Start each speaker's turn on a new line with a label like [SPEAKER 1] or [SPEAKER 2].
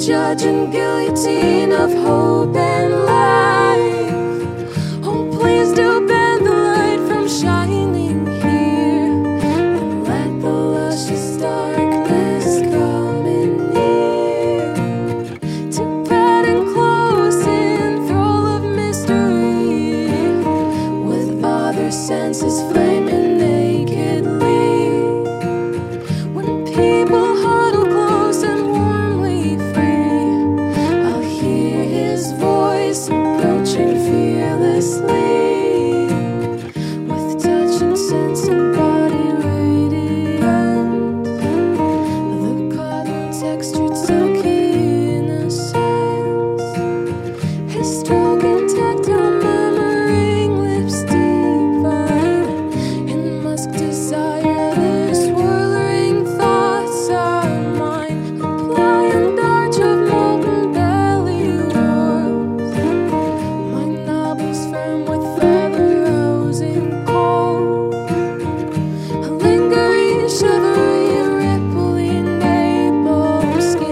[SPEAKER 1] judge and guillotine of hope and life. Oh, please do bend the light from shining here, and let the luscious darkness come in near. To bed and close in thrall of mystery, with other senses flaming nakedly. When people huddle close and warmly free, I'll hear his voice approaching fearlessly, with touch and sense and body radiant, the cotton textured silky innocence, his stroking tactile murmuring lips divine, in musk desire their swirling thoughts are mine, a pliant arch of molten belly whorls, my knobbles firm with feather rousing cold, a lingering, shivery, rippling nape skin.